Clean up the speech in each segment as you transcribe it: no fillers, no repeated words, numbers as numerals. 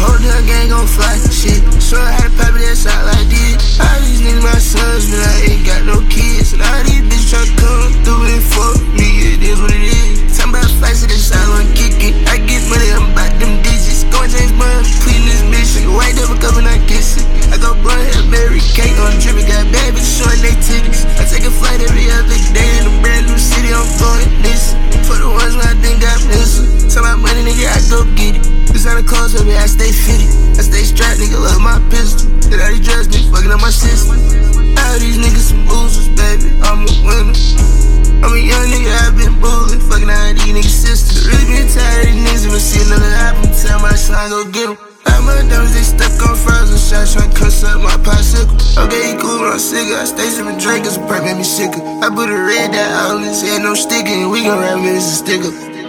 whole damn gang gon' fly, shit. Show her how to pop it, that's all I did. All these niggas my sons, but I ain't got no kids. And all these bitches try to come through and fuck me, it is what it is. Talking about fights, that's all I'm kicking. I get money, I'm about them digits. Going James Bond, pleading this mission. White devil coming, I kiss it. I go blunt hair, Mary Kate on dripping. Got bad bitches showing they titties. I take a flight every other day in a brand new city, I'm going this. For the ones when I think I miss her. Tell my money, nigga, I go get it. Designer clothes, baby, I stay fitted. I stay strapped, nigga, love my pistol. That all these drugs, nigga, fucking up my system. All these niggas some losers, baby, I'm a winner. I'm a young nigga, I been bullying. Fucking all these niggas' sisters. Really been tired of these niggas, but see another album, tell my son, go get him. All my diamonds, they stuck on frozen shots, tryna cuss up my popsicle. Okay, he cool, but I'm sicker. I stay sipping Drake, cause the perk made me sicker. I put a red dot all in his head, no sticker, and we gon' rap it as a sticker.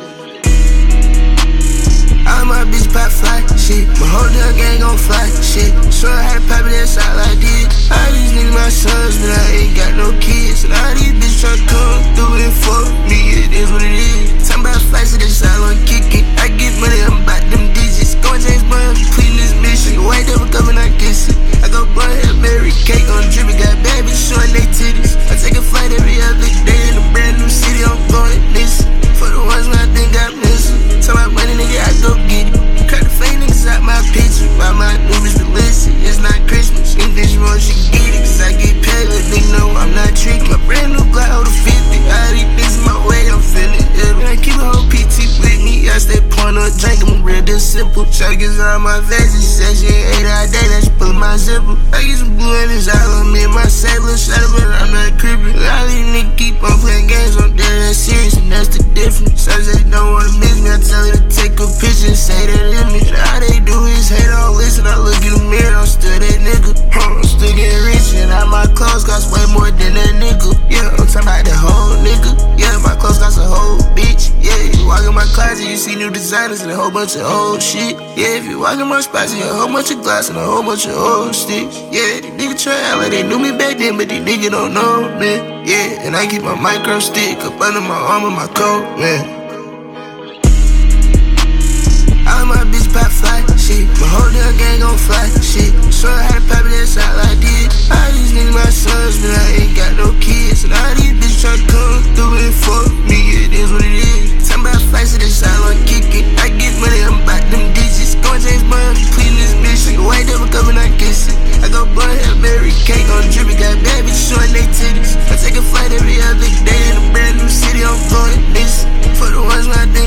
All my bitch pop fly, shit. My whole damn gang gon' fly, shit. Show her how to pop it, that's all I did. All these niggas my sons, but I ain't got no kids. And all these bitches try to come through and fuck me, it is what it is. Talking about fights, that's all I'm kicking. I get money, I'm about them digits. Going James Bond, pleading this mission. White devil coming, I kiss it. I go blunt hair, Mary Kate on dripping. Got bad bitches showing they titties. I take a flight every other day in a brand new city, I'm going this. For the ones when I think I miss them. Tell my money, nigga, I go get it. Cut the fake niggas out my picture. Why my new is delicious? It's not Christmas. English more, she get it. Cause I get paid, but nigga know I'm not tricky. My brand new Glock hold a 50. All these niggas my way, I'm feeling ill. And I keep a whole PT with me. I stay pouring up, drink, I'm real this simple. Shawty gets all my veggies. She said she ain't ate all day, now she pulling my zipper. I get some blue and it's all on me and my saber. Shut up, but I'm not creeping. All these niggas keep on playing games, I'm dead that serious, and that's the difference. So they don't wanna miss me, I tell her to take a picture and say that in me. And all they do is hate, I don't listen. I look in the mirror, I'm still that nigga. I'm still getting rich, and all my clothes cost way more than that nigga. Yeah, I'm talking about that whole nigga. Yeah, my clothes cost a whole bitch. Yeah, you walk in my closet, you see new designers and a whole bunch of old shit. Yeah, if you walk in my spots, you see a whole bunch of glass and a whole bunch of old sticks. Yeah, these niggas try out like they knew me back then, but these niggas don't know me. Yeah, and I keep my micro stick up under my arm and my coat, man. All my bitch pop fly, shit. My whole damn gang gon' fly, shit. Show her how to pop it, that's all I did. All these niggas my sons, but I ain't got no kids. And all these bitches try to come through and fuck me, it is what it is. Talking about fights, that's all I'm kicking. I get money, I'm about them digits. Going James Bond, pleading this mission. White devil coming, I kiss it. I go blunt hair, Mary Kate on dripping. Got bad bitches showing they titties. I take a flight every other day in a brand new city, I'm going this. For the ones when I think